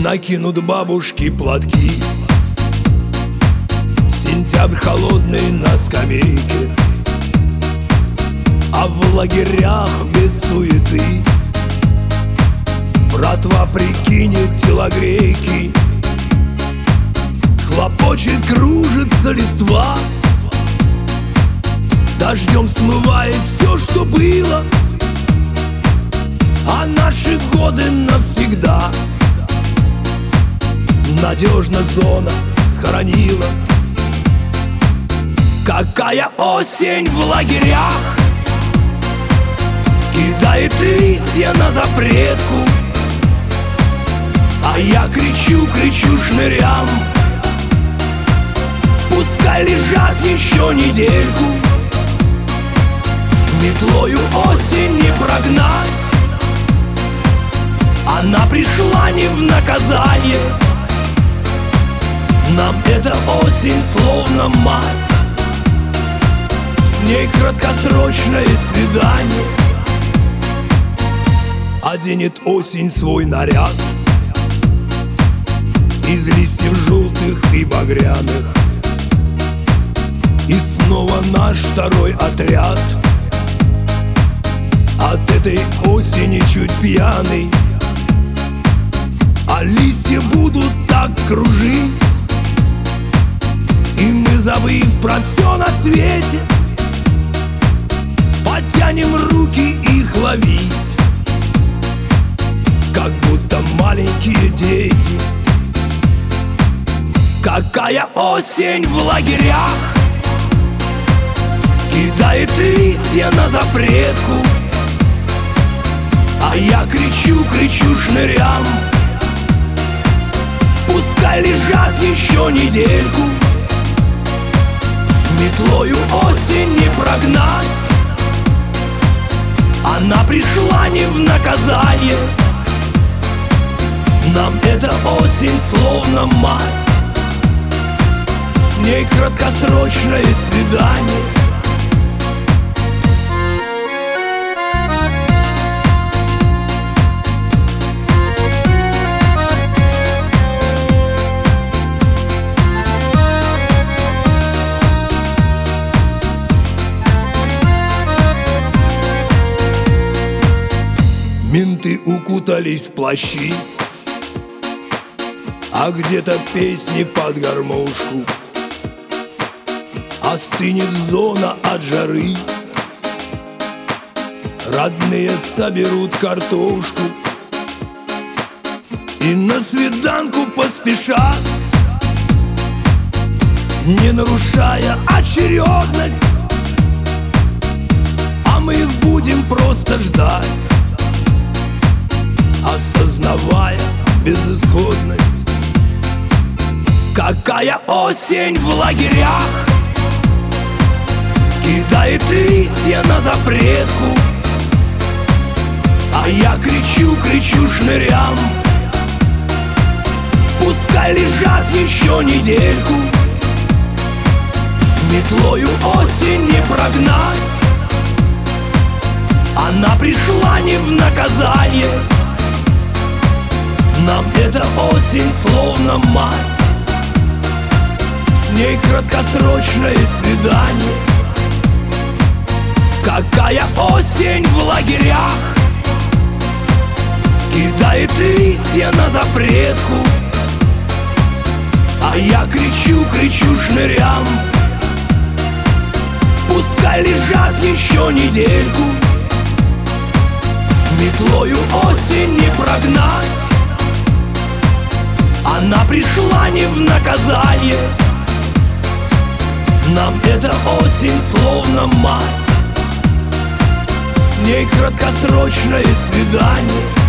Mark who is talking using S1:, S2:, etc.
S1: накинут бабушки платки. Сентябрь холодный на скамейке, а в лагерях без суеты братва прикинет телогрейки. Хлопочет, кружится листва, дождем смывает все, что было, а наши годы навсегда надежно зона схоронила. Какая осень в лагерях кидает листья на запретку, а я кричу, кричу шнырям: пускай лежат еще недельку. Метлою осень не прогнать, она пришла не в наказание. Нам эта осень словно мать, с ней краткосрочное свидание. Оденет осень свой наряд из листьев желтых и багряных, и снова наш второй отряд от этой осени чуть пьяный. А листья будут так кружить, и мы, забыв про все на свете, потянем руки их ловить, как будто маленькие дети. Какая осень в лагерях кидает листья на запретку, а я кричу, кричу шнырям: пускай лежат еще недельку. Метлою осень не прогнать, она пришла не в наказание. Нам эта осень словно мать, с ней краткосрочное свидание. Менты укутались в плащи, а где-то песни под гармошку. Остынет зона от жары, родные соберут картошку и на свиданку поспешат, не нарушая очередность. А мы их будем просто ждать, осознавая безысходность. Какая осень в лагерях кидает листья на запретку, а я кричу, кричу шнырям: пускай лежат еще недельку. Метлою осень не прогнать, она пришла не в наказание. Нам эта осень словно мать, с ней краткосрочное свидание. Какая осень в лагерях кидает листья на запретку, а я кричу, кричу шнырям: пускай лежат еще недельку. Метлою осень не прогнать, она пришла не в наказание. Нам эта осень словно мать, с ней краткосрочное свидание.